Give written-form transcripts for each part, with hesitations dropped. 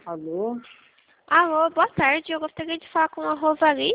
Alô? Alô, boa tarde. Eu gostaria de falar com a Rosali.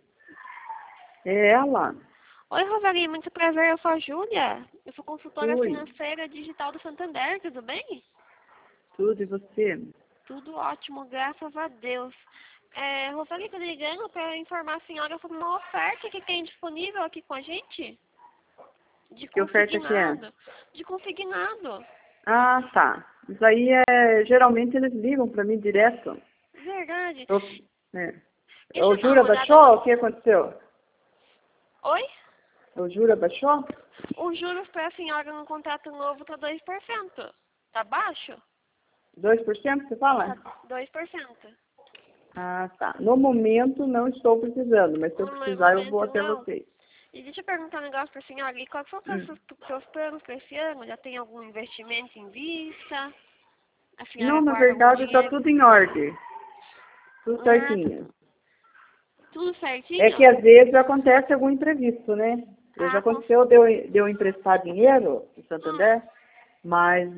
É ela? Oi, Rosali, muito prazer. Eu sou a Júlia. Eu sou consultora Oi, financeira digital do Santander, tudo bem? tudo e você? Tudo ótimo, graças a Deus. Rosali, estou ligando para informar a senhora sobre uma oferta que tem disponível aqui com a gente. De Que oferta que é? consignado. De consignado. Ah, tá. Isso aí geralmente eles ligam pra mim direto. Verdade. Eu, é. Deixa O eu dar Jura uma olhada baixou? no... O que aconteceu? Oi? O Jura baixou? Os juros para a senhora no contrato novo tá 2%. Tá baixo? 2% você fala? Tá 2%. Ah, tá. No momento não estou precisando, mas se eu No precisar eu vou momento até não. vocês. E deixa eu perguntar um negócio pra senhora ali. Quais são os Hum. seus planos para esse ano? Já tem algum investimento em vista? A senhora Não, na guarda algum verdade está dinheiro? tudo em ordem. Tudo Ah, certinho. tudo É certinho? que às vezes acontece algum imprevisto, né? Já Ah, aconteceu de eu emprestar dinheiro no hum. Santander, mas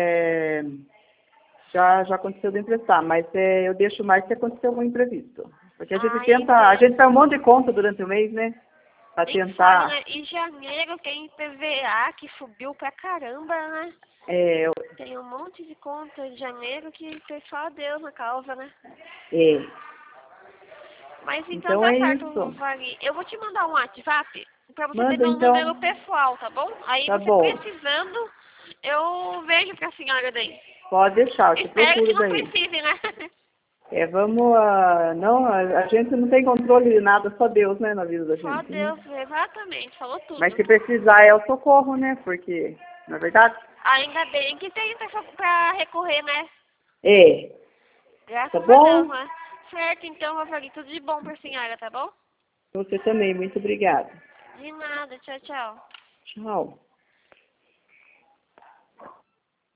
já aconteceu de emprestar, mas eu deixo mais se acontecer algum imprevisto. Porque a gente tenta, a gente Entendo. faz um monte de conta durante o mês, né? Para Nem fale, tentar. né? Em janeiro tem PVA que subiu pra caramba, né? É, Tem um monte de conta em janeiro que foi só Deus na causa, né? é. Mas então Então tá é certo, isso. Vani. Eu vou te mandar um WhatsApp pra você ter Manda meu número então. pessoal, tá bom? Aí Tá você bom. precisando, eu vejo pra senhora daí. Pode deixar, eu te Espero que procuro não daí. precise, né? É, vamos, não, a gente não tem controle de nada, só Deus, né, na vida da Só gente, né? Deus, exatamente, falou Mas tudo. se precisar é o socorro, né? Porque, na verdade, Ainda bem que tem pessoa pra recorrer, né? é. Tá Graças a Deus, bom? né? Certo, então, Rosali, tudo de bom pra senhora, tá bom? Você também, muito obrigada. De nada, tchau, tchau. Tchau.